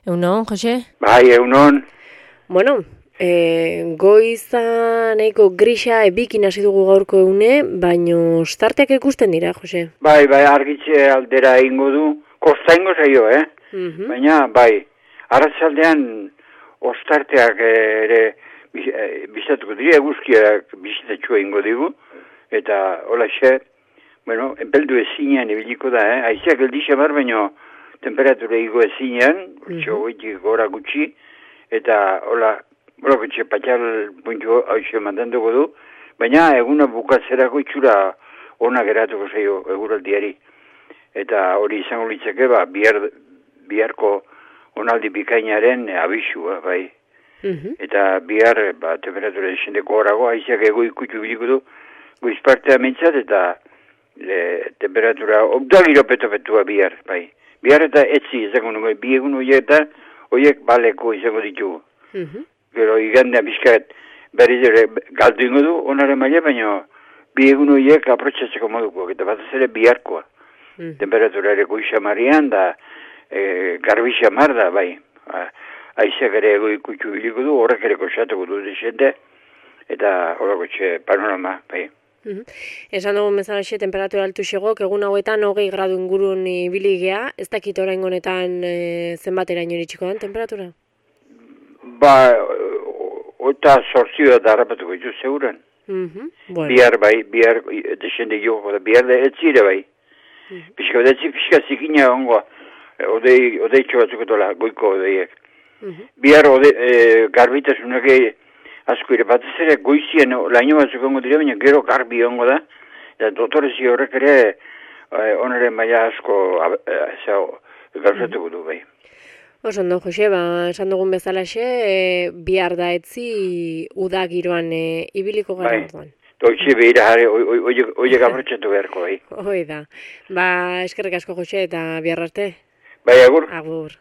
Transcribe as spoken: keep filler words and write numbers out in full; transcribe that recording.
Egunon, Jose? Bai, egunon. Bueno, e, goiza nahiko grisa ebikin hasi dugu gaurko egune, baino starteak ikusten dira, Jose? Bai, bai, argitze aldera egingo du, kosta ingo zaio, eh? Mm-hmm. Baina, bai, arratzaldean ostarteak ere bizatuko dira, eguzkiak bizitatxua ingo digu, eta hola xe, bueno, enpeldu ezinean ibiliko da, eh? Aizeak eldixe bar, baino temperatura igo ezinean, mm-hmm. Txogoitik gora gutxi, eta hola, hola gutxi patxal puntu hau mandantuko du, baina eguna bukatzerako itxura ona geratuko zaio eguraldiari. Eta hori izango litzake, ba, bihar, biharko onaldi bikainaren abisua, bai. Mm-hmm. Eta bihar, ba, temperatura esendeko horago, haizeak ego ikutxu biliko du, goizpartea mintzat, eta e, temperatura obdagiro peto-petua bihar, bai. Bihar eta etzi izango nuke, bi egun horiek eta horiek baleko izango ditugu. Mm-hmm. Gero igandea bizkat berriz ere galdu ingo du, onaren maila, baina bi egun horiek aprotxatzeko moduko, eta bat ez ere biharkoa. Mm-hmm. Temperatura ere goixa marian da, e, garbixa mar da, bai. Aizeak ere ego ikutxu biliko du, horrek ere kosatuko du desente, eta horreko txe panorama, bai. Mm-hmm. Esan dugun bezala xe, temperatura altu xegok, egun hauetan hogei gradu ingurun ibili gea, ez dakit orain honetan e, zenbateraino iritsiko den temperatura? Ba, ota sortzioa da harrapatuko ditu zeuren. Mm-hmm. Bueno. Bihar bai, bihar desende joko da, bihar da etzire bai. Mm-hmm. Pixka, etzi pixka zikina ongoa, odei, odei txobatzuk etola, goiko odeiek. Mm-hmm. Bihar ode, e, garbitasunak asko ere, bat ez ere goizien laino batzuk ongo dira, baina gero garbi ongo da, eta dotorezi horrek ere e, onaren maila asko e, gauzatuko du bai. Oso ondo, Jose, ba, esan dugun bezala xe, e, bihar da etzi uda giroan e, ibiliko gara bai. orduan. Doitxe behira jare, oiek aprotsatu beharko, bai. Hoi da. Ba, eskerrik asko, Jose, eta bihar arte. Bai, agur. Agur.